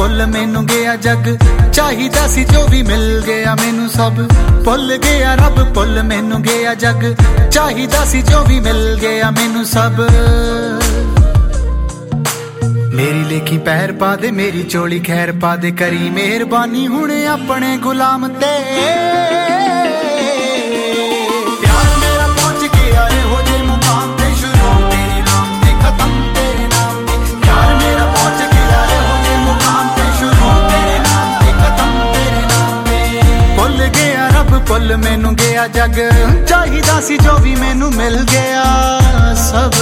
ਭੁੱਲ ਮੈਨੂੰ ਗਿਆ ਜੱਗ ਚਾਹੀਦਾ ਸੀ ਜੋ ਵੀ ਮਿਲ ਗਿਆ ਮੈਨੂੰ ਸਭ ਭੁੱਲ ਗਿਆ ਰੱਬ ਭੁੱਲ ਮੈਨੂੰ ਗਿਆ ਜੱਗ ਚਾਹੀਦਾ ਸੀ ਜੋ ਵੀ ਮਿਲ ਗਿਆ ਮੈਨੂੰ ਸਭ ਮੇਰੀ ਲੇਖੀ ਪੈਰ ਪਾ ਦੇ ਮੇਰੀ ਚੋਲੀ ਖੈਰ ਪਾ ਦੇ ਕਰੀ ਮਿਹਰਬਾਨੀ ਹੁਣ ਆਪਣੇ ਗੁਲਾਮ ਤੇ ਭੁੱਲ ਮੈਨੂੰ ਗਿਆ ਜੱਗ ਚਾਹੀਦਾ ਸੀ ਜੋ ਵੀ ਮੈਨੂੰ ਮਿਲ ਗਿਆ ਸਭ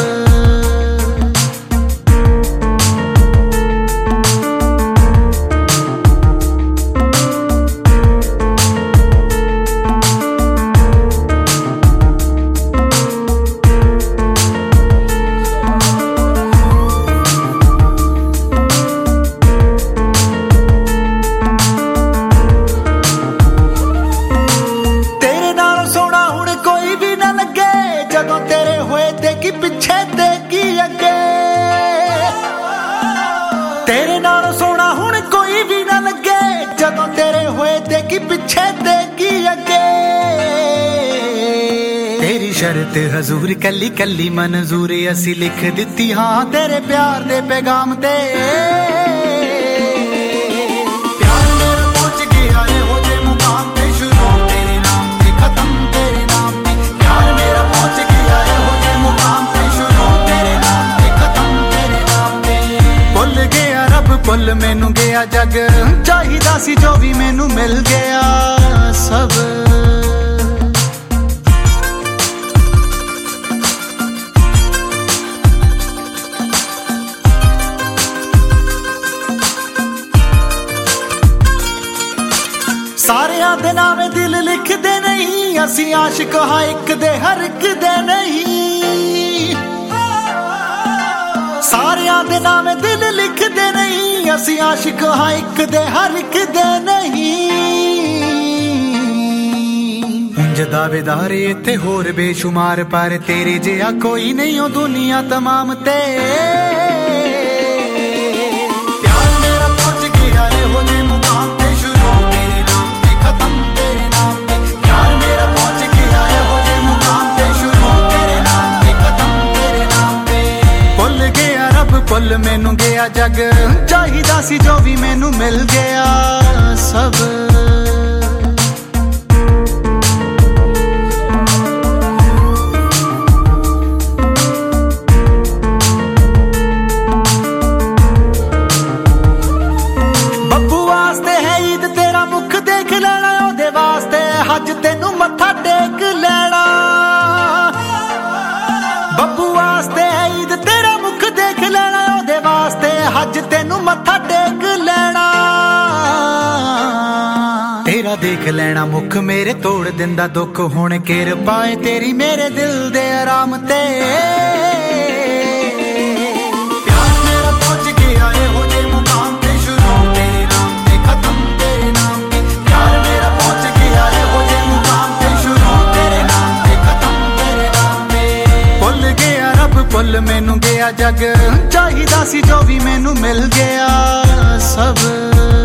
ਪਿੱਛੇ ਤੇ ਕੀ ਅੱਗੇ ਤੇਰੇ ਨਾਲ ਸੋਹਣਾ ਹੁਣ ਕੋਈ ਵੀ ਨਾ ਲੱਗੇ ਜਦੋਂ ਤੇਰੇ ਹੋਏ ਤੇ ਕੀ ਪਿੱਛੇ ਤੇ ਕੀ ਅੱਗੇ ਤੇਰੀ ਸ਼ਰਤ ਹਜ਼ੂਰ ਕੱਲੀ ਕੱਲੀ ਮਨਜ਼ੂਰ ਅਸੀਂ ਲਿਖ ਦਿੱਤੀ ਹਾਂ ਤੇਰੇ ਪਿਆਰ ਦੇ ਪੈਗਾਮ ਤੇ ਭੁੱਲ ਮੈਨੂੰ ਗਿਆ ਜੱਗ ਚਾਹੀਦਾ ਸੀ ਜੋ ਵੀ ਮੈਨੂੰ ਮਿਲ ਗਿਆ ਸਭ ਸਾਰਿਆਂ ਦੇ ਨਾਵੇਂ ਦਿਲ ਲਿਖਦੇ ਨਹੀਂ ਅਸੀਂ ਆਸ਼ਿਕ ਹਾਂ ਇੱਕ ਦੇ ਹਰ ਇੱਕ ਦੇ ਨਹੀਂ ਸਾਰਿਆਂ ਦੇ ਨਾਵੇਂ ਦਿਲ ਲਿਖਦੇ ਨਹੀਂ ਅਸੀਂ ਆਸ਼ਿਕ ਹਾਂ ਇੱਕ ਦੇ ਹਰ ਇੱਕ ਦੇ ਨਹੀਂ ਉਂਝ ਦਾਵੇਦਾਰੇ ਇੱਥੇ ਹੋਰ ਬੇਸ਼ੁਮਾਰ ਪਰ ਤੇਰੇ ਜਿਹਾ ਕੋਈ ਨਹੀਂ ਉਹ ਦੁਨੀਆ ਤਮਾਮ ਤੇ ਪਿਆਰ ਮੇਰਾ ਪਹੁੰਚ ਗਿਆ ਇਹੋ ਜਿਹੇ ਮੁਕਾਮ ਤੇ ਸ਼ੁਰੂ ਤੇਰੇ ਨਾਮ ਤੇ ਖਤਮ ਤੇਰੇ ਨਾਮ ਤੇ ਪਿਆਰ ਮੇਰਾ ਪਹੁੰਚ ਗਿਆ ਇਹੋ ਜਿਹੇ ਮੁਕਾਮ ਤੇ ਸ਼ੁਰੂ ਤੇਰੇ ਨਾਮ ਤੇ ਖਤਮ ਤੇਰੇ ਨਾਮ ਤੇ ਭੁੱਲ ਗਿਆ ਰੱਬ ਭੁੱਲ ਮੈਨੂੰ ਗਿਆ ਜੱਗ ਚਾਹੀਦਾ ਸੀ ਜੋ ਵੀ ਮੈਨੂੰ ਮਿਲ ਗਿਆ ਸਭ ਬੱਬੂ ਵਾਸਤੇ ਹੈ ਈਦ ਤੇਰਾ ਮੁਖ ਦੇਖ ਲੈਣਾ ਉਹਦੇ ਵਾਸਤੇ ਹੱਜ ਤੈਨੂੰ ਮੱਥਾ ਟੇਕ ਲੈਣਾ ਬੱਬੂ ਵਾਸਤੇ ਹੈ ਈਦ ਤੇਰਾ ਮੁਖ ਦੇਖ ਲੈਣਾ ਉਹਦੇ ਵਾਸਤੇ ਹੱਜ ਤੈਨੂੰ ਮੱਥਾ ਟੇਕ ਲੈਣਾ ਤੇਰਾ ਦੇਖ ਲੈਣਾ ਮੁਖ ਮੇਰੇ ਤੋੜ ਦਿੰਦਾ ਦੁੱਖ ਹੁਣ ਕਿਰਪਾ ਏ ਤੇਰੀ ਮੇਰੇ ਦਿਲ ਦੇ ਆਰਾਮ ਤੇ ਪਿਆਰ ਮੇਰਾ ਪਹੁੰਚ ਗਿਆ ਇਹੋ ਜਿਹੇ ਮੁਕਾਮ ਤੇ ਸ਼ੁਰੂ ਤੇਰੇ ਨਾਮ ਤੇ ਖਤਮ ਤੇਰੇ ਨਾਮ ਤੇ ਪਿਆਰ ਮੇਰਾ ਪਹੁੰਚ ਗਿਆ ਇਹੋ ਜਿਹੇ ਮੁਕਾਮ ਤੇ ਸ਼ੁਰੂ ਤੇਰੇ ਨਾਮ ਤੇ ਖਤਮ ਤੇਰੇ ਨਾਮ ਤੇ ਭੁੱਲ ਗਿਆ ਰੱਬ ਭੁੱਲ ਮੈਨੂੰ ਗਿਆ ਜੱਗ ਚਾਹੀਦਾ ਸੀ ਜੋ ਵੀ ਮੈਨੂੰ ਮਿਲ ਗਿਆ ਸਭ